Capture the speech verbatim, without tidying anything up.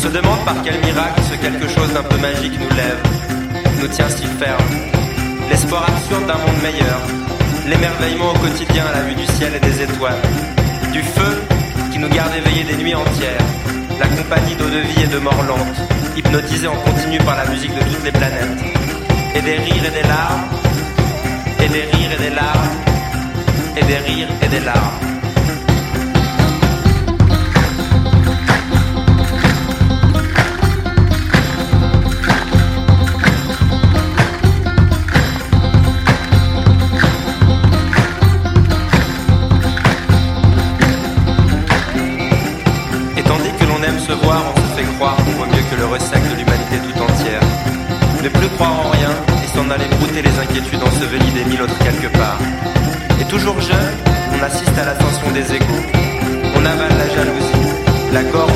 se demande par quel miracle ce quelque chose d'un peu magique nous lève, nous tient si ferme. L'espoir absurde d'un monde meilleur, l'émerveillement au quotidien à la vue du ciel et des étoiles, du feu qui nous garde éveillés des nuits entières, la compagnie d'eau de vie et de mort lente, hypnotisés en continu par la musique de toutes les planètes, et des rires et des larmes, et des rires et des larmes, et des rires et des larmes. Se voir, on se fait croire qu'on vaut mieux que le ressac de l'humanité tout entière. Ne plus croire en rien et s'en aller brouter les inquiétudes ensevelies des mille autres quelque part. Et toujours jeune, on assiste à l'ascension des égos. On avale la jalousie, la gorge